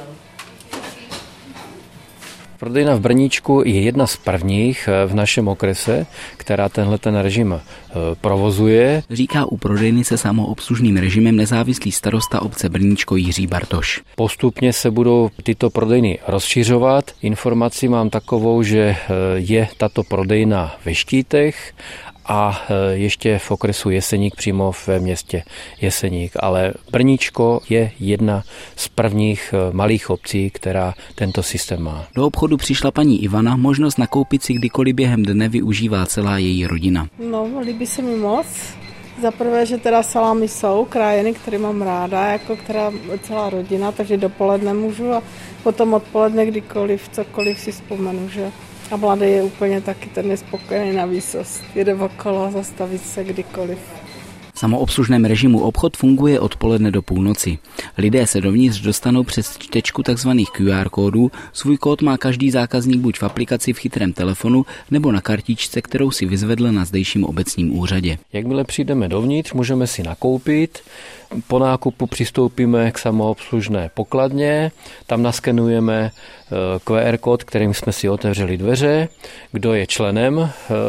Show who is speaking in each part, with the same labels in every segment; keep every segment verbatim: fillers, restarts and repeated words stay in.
Speaker 1: Prodejna v Brníčku je jedna z prvních v našem okrese, která tenhle ten režim provozuje.
Speaker 2: Říká u prodejny se samoobslužným režimem nezávislý starosta obce Brníčko Jiří Bartoš.
Speaker 1: Postupně se budou tyto prodejny rozšiřovat. Informaci mám takovou, že je tato prodejna ve Štítech a ještě v okresu Jeseník přímo ve městě Jeseník. Ale Brníčko je jedna z prvních malých obcí, která tento systém má.
Speaker 2: Do obchodu přišla paní Ivana, možnost nakoupit si kdykoliv během dne využívá celá její rodina.
Speaker 3: No, líbí se mi moc. Za prvé, že teda salámy jsou krájeny, které mám ráda, jako která celá rodina, takže dopoledne můžu a potom odpoledne kdykoliv, cokoliv si vzpomenu, že... A mladý je úplně taky ten nespokojený na výsost. Jede okolo, zastavit se kdykoliv.
Speaker 2: V samoobslužném režimu obchod funguje odpoledne do půlnoci. Lidé se dovnitř dostanou přes čtečku tzv. Q R kódů. Svůj kód má každý zákazník buď v aplikaci v chytrém telefonu nebo na kartičce, kterou si vyzvedl na zdejším obecním úřadě.
Speaker 1: Jakmile přijdeme dovnitř, můžeme si nakoupit. Po nákupu přistoupíme k samoobslužné pokladně, tam naskenujeme Q R kód, kterým jsme si otevřeli dveře. Kdo je členem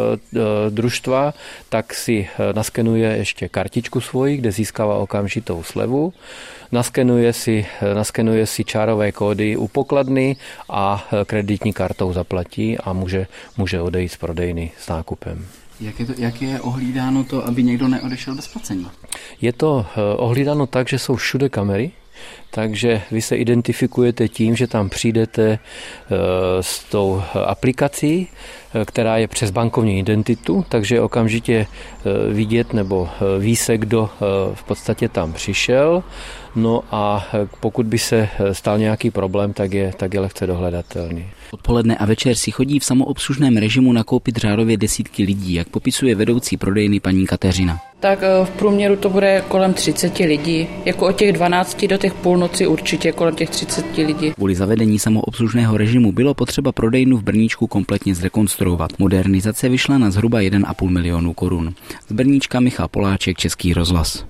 Speaker 1: družstva, tak si naskenuje ještě kartičku svoji, kde získává okamžitou slevu. Naskenuje si, naskenuje si čárové kódy u pokladny a kreditní kartou zaplatí a může, může odejít z prodejny s nákupem.
Speaker 2: Jak je, to, jak je ohlídáno to, aby někdo neodešel bez placení?
Speaker 1: Je to ohlídáno tak, že jsou všude kamery, takže vy se identifikujete tím, že tam přijdete s tou aplikací, která je přes bankovní identitu, takže okamžitě vidět nebo ví se, kdo v podstatě tam přišel. No a pokud by se stal nějaký problém, tak je, tak je lehce dohledatelný.
Speaker 2: Odpoledne a večer si chodí v samoobslužném režimu nakoupit řádově desítky lidí, jak popisuje vedoucí prodejny paní Kateřina.
Speaker 4: Tak v průměru to bude kolem třicet lidí. Jako od těch dvanácti do těch půlnoci určitě kolem těch třicet lidí.
Speaker 2: Kvůli zavedení samoobslužného režimu bylo potřeba prodejnu v Brníčku kompletně zrekonstruovat. Modernizace vyšla na zhruba jeden a půl milionu korun. Z Brníčka Michal Poláček, Český rozhlas.